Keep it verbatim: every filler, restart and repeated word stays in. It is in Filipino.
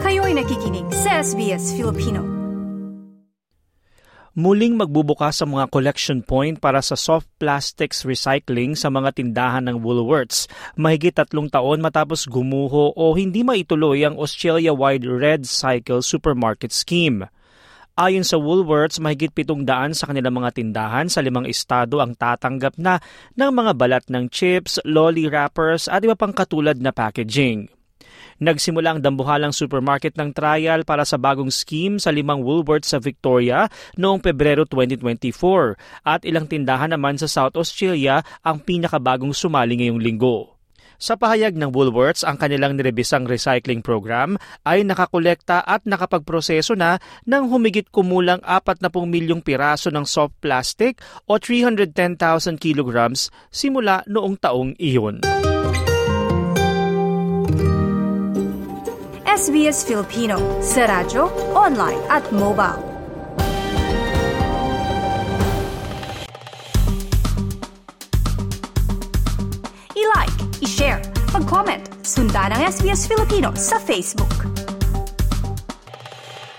Kayo'y nakikinig sa S B S Filipino. Muling magbubukas ang mga collection point para sa soft plastics recycling sa mga tindahan ng Woolworths. Mahigit tatlong taon matapos gumuho o hindi maituloy ang Australia-wide Red Cycle Supermarket Scheme. Ayon sa Woolworths, mahigit pitong daan sa kanilang mga tindahan sa limang estado ang tatanggap na ng mga balat ng chips, lolly wrappers at iba pang katulad na packaging. Nagsimula ang dambuhalang supermarket ng trial para sa bagong scheme sa limang Woolworths sa Victoria noong Pebrero twenty twenty-four at ilang tindahan naman sa South Australia ang pinakabagong sumali ngayong linggo. Sa pahayag ng Woolworths, ang kanilang nirebisang recycling program ay nakakolekta at nakapagproseso na ng humigit kumulang apat na milyong piraso ng soft plastic o three hundred ten thousand kilograms simula noong taong iyon. S B S Filipino sa radyo, online at mobile. I-like, i-share, mag-comment, sundan ang S B S Filipino sa Facebook.